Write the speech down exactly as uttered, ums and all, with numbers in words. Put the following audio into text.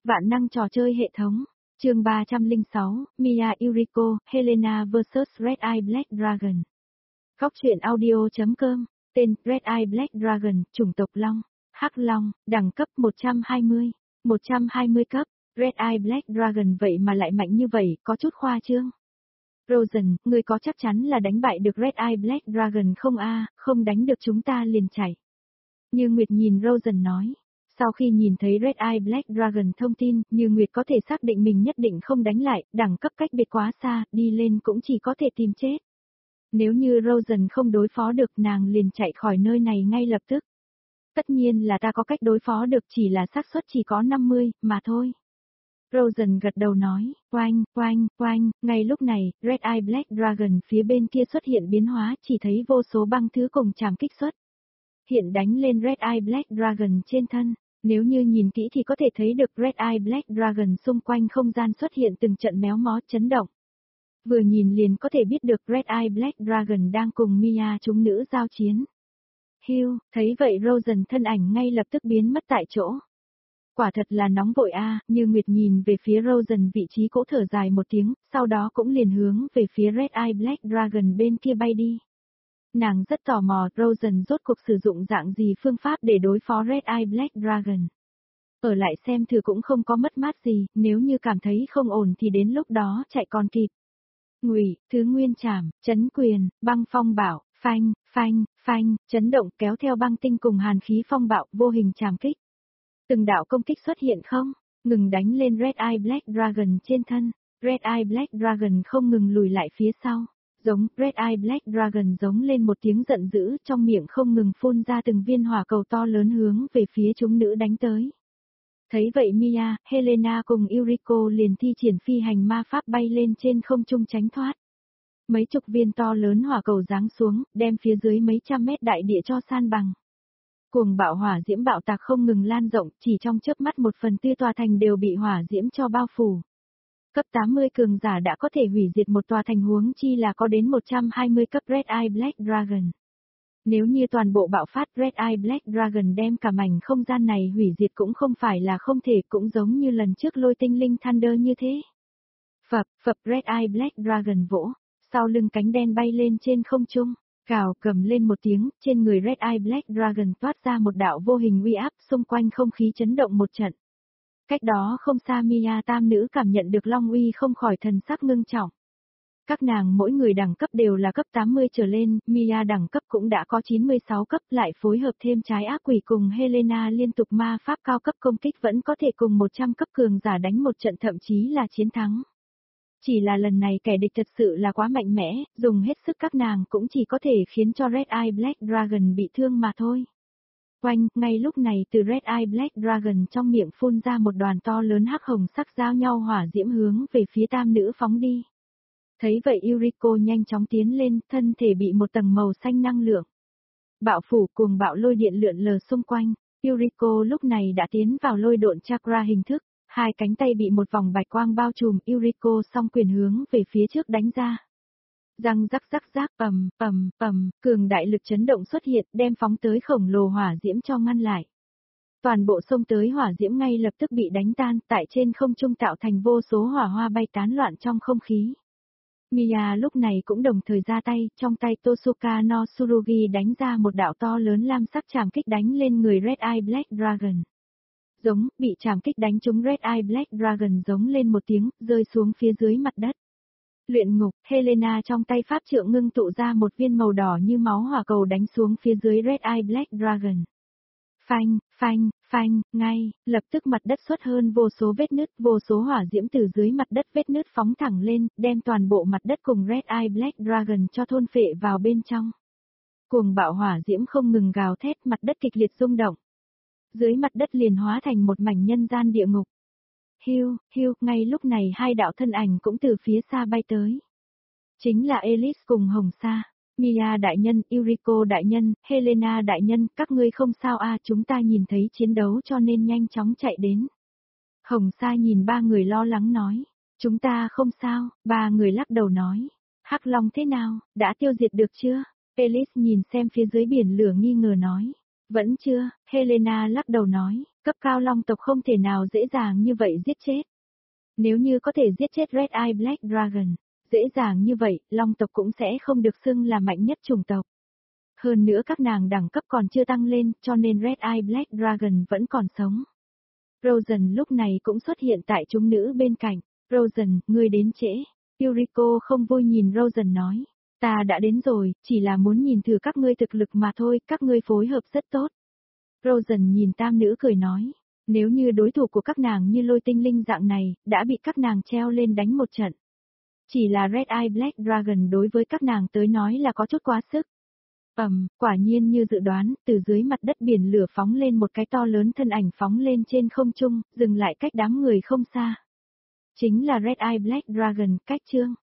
Vạn năng trò chơi hệ thống. Chương ba trăm lẻ sáu, Mia Yuriko, Helena versus. Red Eye Black Dragon. Góc truyện audio.com. Tên Red Eye Black Dragon, chủng tộc Long, Hắc Long, đẳng cấp một trăm hai mươi. một trăm hai mươi cấp. Red Eye Black Dragon vậy mà lại mạnh như vậy, có chút khoa trương. Rosen, ngươi có chắc chắn là đánh bại được Red Eye Black Dragon không a? Không đánh được chúng ta liền chạy. Như Nguyệt nhìn Rosen nói. Sau khi nhìn thấy Red Eye Black Dragon thông tin, Như Nguyệt có thể xác định mình nhất định không đánh lại, đẳng cấp cách biệt quá xa, đi lên cũng chỉ có thể tìm chết. Nếu như Rosen không đối phó được, nàng liền chạy khỏi nơi này ngay lập tức. Tất nhiên là ta có cách đối phó được, chỉ là xác suất chỉ có năm mươi, mà thôi. Rosen gật đầu nói, oanh, oanh, oanh, ngay lúc này, Red Eye Black Dragon phía bên kia xuất hiện biến hóa, chỉ thấy vô số băng thứ cùng chạm kích xuất. Hiện đánh lên Red Eye Black Dragon trên thân. Nếu như nhìn kỹ thì có thể thấy được Red Eye Black Dragon xung quanh không gian xuất hiện từng trận méo mó chấn động. Vừa nhìn liền có thể biết được Red Eye Black Dragon đang cùng Mia chúng nữ giao chiến. Hiu, thấy vậy Rosen thân ảnh ngay lập tức biến mất tại chỗ. Quả thật là nóng vội a, Như Nguyệt nhìn về phía Rosen vị trí cỗ thở dài một tiếng, sau đó cũng liền hướng về phía Red Eye Black Dragon bên kia bay đi. Nàng rất tò mò Rosen rốt cuộc sử dụng dạng gì phương pháp để đối phó Red Eye Black Dragon. Ở lại xem thử cũng không có mất mát gì, nếu như cảm thấy không ổn thì đến lúc đó chạy còn kịp. Ngụy, thứ nguyên trảm, chấn quyền, băng phong bạo, phanh, phanh, phanh, chấn động kéo theo băng tinh cùng hàn khí phong bạo, vô hình trảm kích. Từng đạo công kích xuất hiện không, ngừng đánh lên Red Eye Black Dragon trên thân, Red Eye Black Dragon không ngừng lùi lại phía sau. Giống, Red Eye Black Dragon giống lên một tiếng giận dữ, trong miệng không ngừng phun ra từng viên hỏa cầu to lớn hướng về phía chúng nữ đánh tới. Thấy vậy Mia, Helena cùng Yuriko liền thi triển phi hành ma pháp bay lên trên không trung tránh thoát. Mấy chục viên to lớn hỏa cầu giáng xuống, đem phía dưới mấy trăm mét đại địa cho san bằng. Cuồng bạo hỏa diễm bạo tạc không ngừng lan rộng, chỉ trong chớp mắt một phần tư tòa thành đều bị hỏa diễm cho bao phủ. Cấp tám mươi cường giả đã có thể hủy diệt một tòa thành, huống chi là có đến một trăm hai mươi cấp Red Eye Black Dragon. Nếu như toàn bộ bạo phát, Red Eye Black Dragon đem cả mảnh không gian này hủy diệt cũng không phải là không thể, cũng giống như lần trước lôi tinh linh Thunder như thế. Phập, phập Red Eye Black Dragon vỗ, sau lưng cánh đen bay lên trên không trung, cào cầm lên một tiếng, trên người Red Eye Black Dragon toát ra một đạo vô hình uy áp, xung quanh không khí chấn động một trận. Cách đó không xa Mia tam nữ cảm nhận được long uy không khỏi thần sắc ngưng trọng. Các nàng mỗi người đẳng cấp đều là cấp tám mươi trở lên, Mia đẳng cấp cũng đã có chín mươi sáu cấp, lại phối hợp thêm trái ác quỷ cùng Helena liên tục ma pháp cao cấp công kích, vẫn có thể cùng một trăm cấp cường giả đánh một trận, thậm chí là chiến thắng. Chỉ là lần này kẻ địch thật sự là quá mạnh mẽ, dùng hết sức các nàng cũng chỉ có thể khiến cho Red Eye Black Dragon bị thương mà thôi. Oanh, ngay lúc này từ Red Eye Black Dragon trong miệng phun ra một đoàn to lớn hắc hồng sắc giao nhau hỏa diễm hướng về phía tam nữ phóng đi. Thấy vậy Yuriko nhanh chóng tiến lên, thân thể bị một tầng màu xanh năng lượng bạo phủ cùng bạo lôi điện lượn lờ xung quanh. Yuriko lúc này đã tiến vào lôi độn chakra hình thức, hai cánh tay bị một vòng bạch quang bao trùm, Yuriko song quyền hướng về phía trước đánh ra. Răng rắc rắc rắc, ầm, ầm, ầm, cường đại lực chấn động xuất hiện, đem phóng tới khổng lồ hỏa diễm cho ngăn lại. Toàn bộ xông tới hỏa diễm ngay lập tức bị đánh tan, tại trên không trung tạo thành vô số hỏa hoa bay tán loạn trong không khí. Mia lúc này cũng đồng thời ra tay, trong tay Tosuka no Tsurugi đánh ra một đạo to lớn lam sắc trảm kích đánh lên người Red Eye Black Dragon. Giống, bị trảm kích đánh trúng Red Eye Black Dragon giống lên một tiếng, rơi xuống phía dưới mặt đất. Luyện ngục, Helena trong tay pháp trượng ngưng tụ ra một viên màu đỏ như máu hỏa cầu đánh xuống phía dưới Red Eye Black Dragon. Phanh, phanh, phanh, ngay, lập tức mặt đất xuất hơn vô số vết nứt, vô số hỏa diễm từ dưới mặt đất vết nứt phóng thẳng lên, đem toàn bộ mặt đất cùng Red Eye Black Dragon cho thôn phệ vào bên trong. Cuồng bạo hỏa diễm không ngừng gào thét, mặt đất kịch liệt rung động. Dưới mặt đất liền hóa thành một mảnh nhân gian địa ngục. Hiu, hiu, ngay lúc này hai đạo thân ảnh cũng từ phía xa bay tới. Chính là Alice cùng Hồng Sa. Mia đại nhân, Yuriko đại nhân, Helena đại nhân, các ngươi không sao à, chúng ta nhìn thấy chiến đấu cho nên nhanh chóng chạy đến. Hồng Sa nhìn ba người lo lắng nói, chúng ta không sao, ba người lắc đầu nói, Hắc Long thế nào, đã tiêu diệt được chưa? Alice nhìn xem phía dưới biển lửa nghi ngờ nói, vẫn chưa, Helena lắc đầu nói, Cấp cao long tộc không thể nào dễ dàng như vậy giết chết. Nếu như có thể giết chết Red Eye Black Dragon, dễ dàng như vậy, long tộc cũng sẽ không được xưng là mạnh nhất chủng tộc. Hơn nữa các nàng đẳng cấp còn chưa tăng lên, cho nên Red Eye Black Dragon vẫn còn sống. Rosen lúc này cũng xuất hiện tại chúng nữ bên cạnh. Rosen, ngươi đến trễ. Yuriko không vui nhìn Rosen nói. Ta đã đến rồi, chỉ là muốn nhìn thử các ngươi thực lực mà thôi, các ngươi phối hợp rất tốt. Rosen nhìn tam nữ cười nói. Nếu như đối thủ của các nàng như lôi tinh linh dạng này, đã bị các nàng treo lên đánh một trận. Chỉ là Red Eye Black Dragon đối với các nàng tới nói là có chút quá sức. Ầm, quả nhiên như dự đoán, từ dưới mặt đất biển lửa phóng lên một cái to lớn thân ảnh phóng lên trên không trung, dừng lại cách đám người không xa. Chính là Red Eye Black Dragon, cách chương.